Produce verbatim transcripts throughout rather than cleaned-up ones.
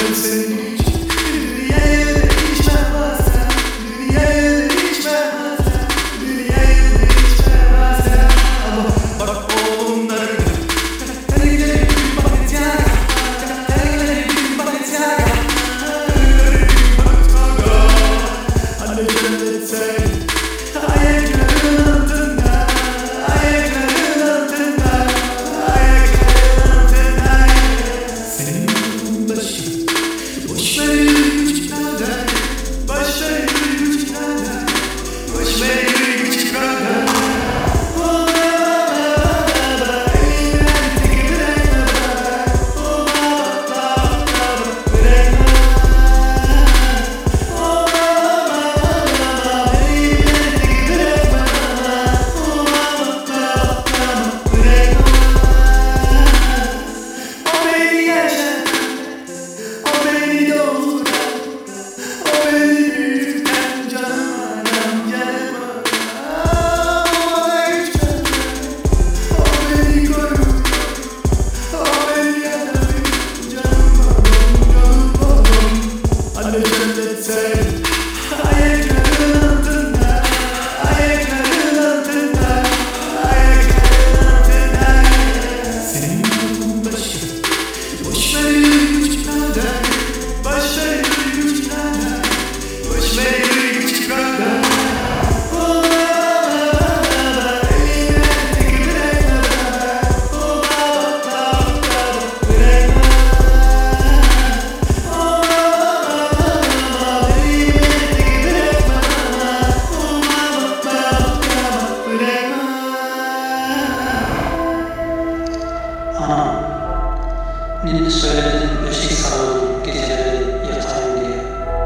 Ninni söyledin, beşik sarıldım geceleri yatayım diye.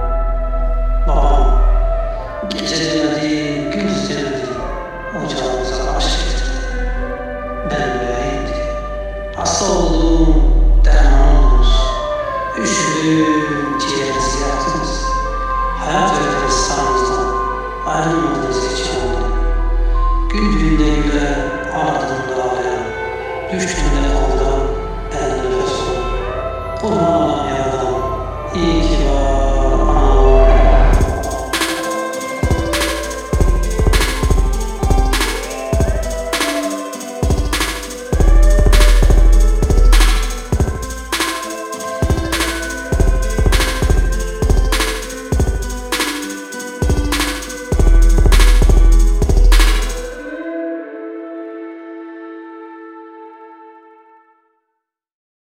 Babam, gece demedi, gündüz demedi, ocağımıza aşk getirdi. Ben böyleyim diye. Hasta oldum, derman oldunuz. Üşüdüm, ciğerinizi yaktınız. Hayat verdiniz sahnizden, ayrılmadınız hiç yanımdan. Güldüğümde güler, ağladığımda ağlayan, düştüğümde kaldıran, ben nefes olun. Kurban